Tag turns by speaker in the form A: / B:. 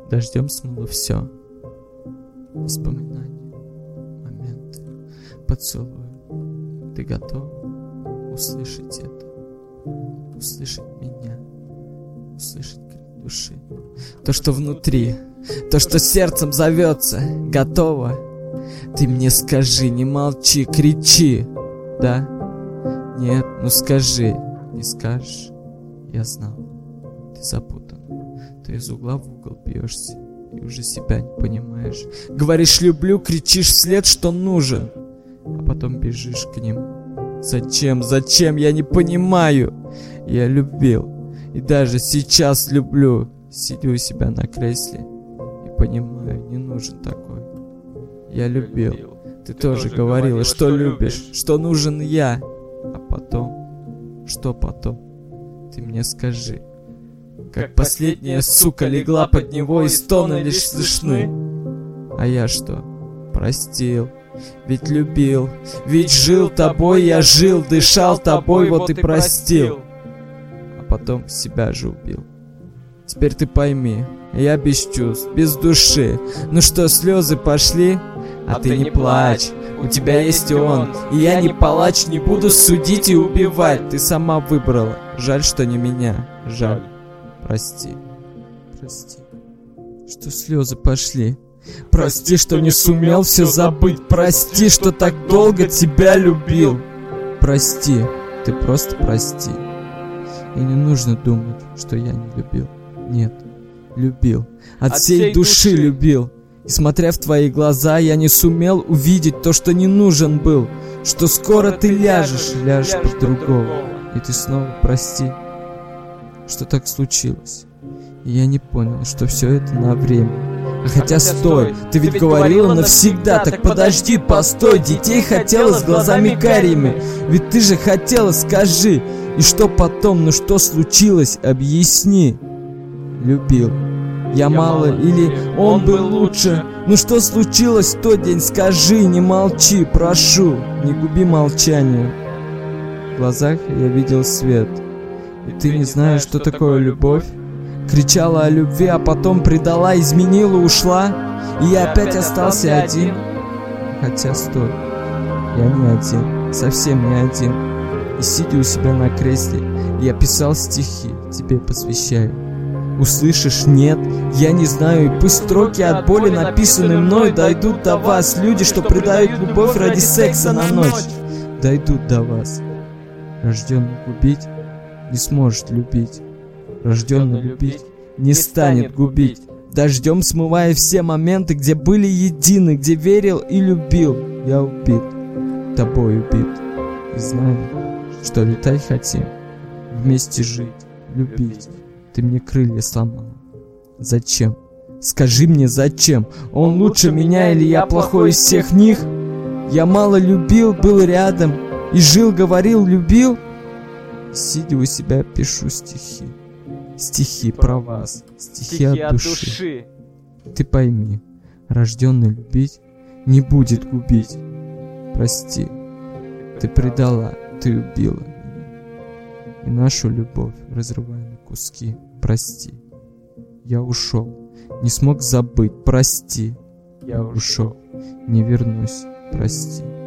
A: Дождем смыло все. Воспоминания, моменты, поцелуи. Ты готова услышать это? Услышать меня? Услышать крик души? То, что внутри, то, что сердцем зовется. Готова? Ты мне скажи, не молчи, кричи. Да? Нет, ну скажи. Не скажешь? Я знал. Ты запутан. Ты из угла в угол бьешься и уже себя не понимаешь. Говоришь люблю, кричишь вслед, что нужен, а потом бежишь к нему. Зачем? Зачем? Я не понимаю. Я любил и даже сейчас люблю. Сидю у себя на кресле и понимаю, не нужен такой. Я любил. Ты тоже говорила, что любишь, что нужен я. А потом? Что потом? Ты мне скажи. Как последняя сука легла под него, и стоны лишь слышны. А я что? Простил. Ведь любил. Ведь жил тобой, я жил, дышал тобой, вот и простил. А потом себя же убил. Теперь ты пойми, я без чувств, без души. Ну что, слезы пошли? А ты не плачь, у тебя есть он. И я не палач, не буду судить и убивать. Ты сама выбрала, жаль, что не меня, жаль. Прости, прости, что слезы пошли. Прости, что не сумел все забыть. Прости, что так долго тебя любил. Прости, ты просто прости. И не нужно думать, что я не любил. Нет, любил, от всей души любил. И смотря в твои глаза, я не сумел увидеть то, что не нужен был. Что скоро ты ляжешь под другого. И ты снова прости, что так случилось. И я не понял, что все это на время. А хотя стой, ты ведь говорила навсегда. Так подожди, постой, детей хотела с глазами карими. Ведь ты же хотела, скажи. И что потом, ну что случилось, объясни. Любил я мало или он был лучше? Ну что случилось в тот день, скажи, не молчи, прошу. Не губи молчание. В глазах я видел свет. И ты не знаешь, что такое любовь? Кричала о любви, а потом предала, изменила, ушла. И я опять остался один. Хотя стой, я не один, совсем не один. И сидя у себя на кресле, я писал стихи, тебе посвящаю. Услышишь, нет, я не знаю. И пусть строки от боли, написанные мной, дойдут до вас. Люди, что предают любовь ради секса на ночь, дойдут до вас. Рожденный губить не сможет любить. Рожденный любить не станет губить. Дождем смывая все моменты, где были едины, где верил и любил. Я убит, тобой убит. И знаю, что летать хотим, вместе жить, любить. Ты мне крылья сломал. Зачем? Скажи мне, зачем? Он лучше меня или я плохой из всех них? Я мало любил, был рядом и жил, говорил, любил. Сидя у себя, пишу стихи. Стихи про вас, стихи от души. Ты пойми, рожденный любить не будет губить. Прости, ты предала, ты убила меня. И нашу любовь разрывая на куски. Прости, я ушел, не смог забыть. Прости, я ушел, не вернусь. Прости.